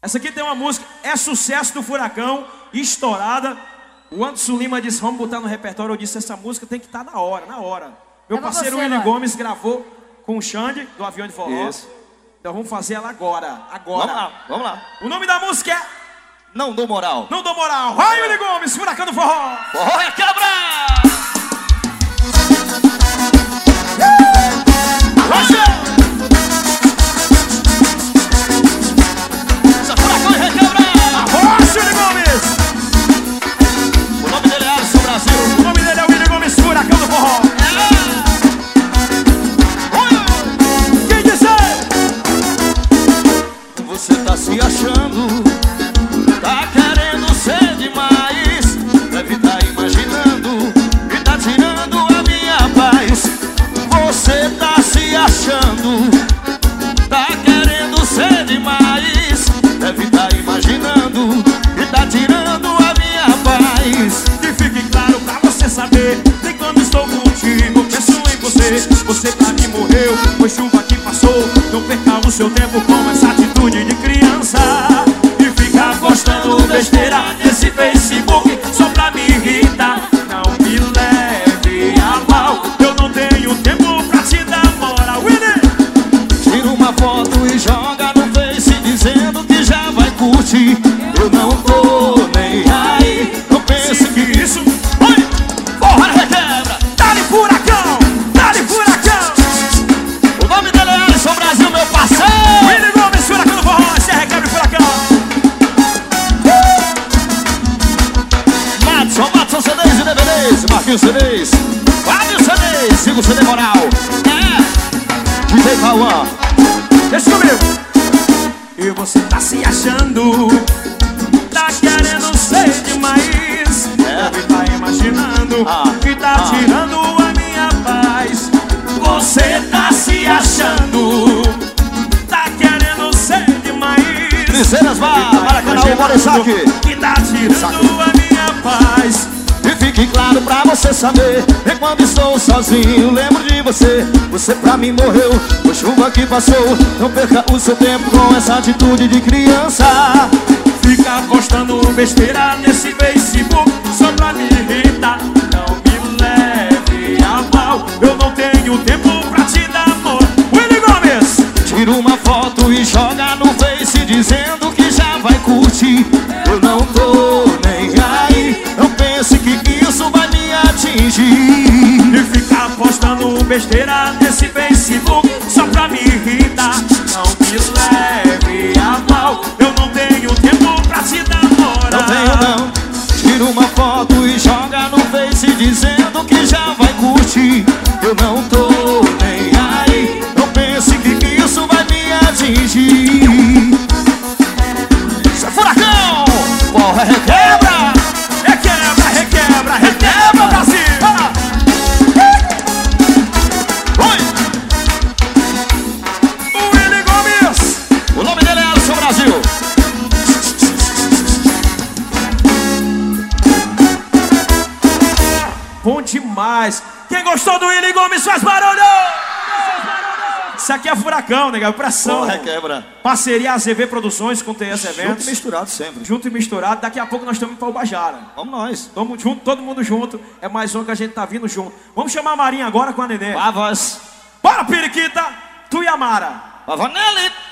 Essa aqui tem uma música, é sucesso do Furacão, estourada. O Anderson Lima disse, vamos botar no repertório. Eu disse, essa música tem que estar na hora, na hora. Meu parceiro Willy Gomes gravou com o Xande, do Avião de Forró. Isso. Então vamos fazer ela agora, agora. Vamos lá. O nome da música é... Não Dou Moral. Não Dou Moral. Vai, Willy Gomes, Furacão do Forró. Forró é quebra! O nome dele é Willy Gomes, Furacão do Forró. Quem disser? Você tá se achando, tá querendo ser demais. Deve tá imaginando e tá tirando a minha paz. Você tá se achando, tá querendo ser demais. Deve tá imaginando e tá tirando a minha paz. Que fique claro pra você saber, nem quando estou contigo penso em você. Você pra mim morreu, foi chuva que passou. Não perca o seu tempo com essa atitude de criança e ficar postando besteira nesse Facebook só pra me irritar. Não me leve a mal, eu não tenho tempo pra te dar moral. Willy! Tira uma foto e joga no Face dizendo que já vai curtir. Eu não tô nem aí, não pense que isso... Oi! Porra requebra! Dá-lhe Furacão! Dá-lhe Furacão! O nome dele é Alisson Brasil, meu parceiro! Willy Gomes, Furacão do Forró, esse é requebra e Furacão! Matson CDs e DVDs, Marquinhos CDs, Fábio CDs, siga o CD Moral. DJ Cauã. Deixa comigo! E você tá se achando, tá querendo ser demais. Deve tá imaginando que tá tirando a minha paz. Você tá se achando, tá querendo ser demais. Triceiras Maracanã, Borissac, que tá tirando a minha paz. E fique claro pra você saber, e quando estou sozinho lembro de você. Você pra mim morreu, foi chuva que passou. Não perca o seu tempo com essa atitude de criança. Fica postando besteira nesse Facebook só pra me irritar. Não me leve a mal, eu não tenho tempo pra te dar amor. Willy Gomes! Tira uma foto e joga no Face dizendo que já vai curtir. Eu não tô nem aí, não pense que isso vai me atingir. E ficar postando besteira nesse Facebook só pra me irritar. Não me leve a mal, eu não tenho tempo pra te dar moral. Não tenho não. Tira uma foto e joga no Face dizendo que já vai curtir. Eu não tô nem aí, não pense que isso vai me atingir. Isso é Furacão! Porra, requebra! Requebra, requebra, requebra, Brasil! Oi! O Willy Gomes! O nome dele é Alisson Brasil. Bom demais! Quem gostou do Willy Gomes faz barulho! Isso aqui é Furacão, nega, pressão. Porra, requebra. Parceria AZV Produções com TS Eventos. Junto e misturado sempre. Junto e misturado. Daqui a pouco nós estamos para o Bajara. Vamos nós. Tamo junto, todo mundo junto. É mais um que a gente tá vindo junto. Vamos chamar a Marinha agora com a Nenê. Pavas. Bora, Periquita! Tu e a Mara. Pavanelli.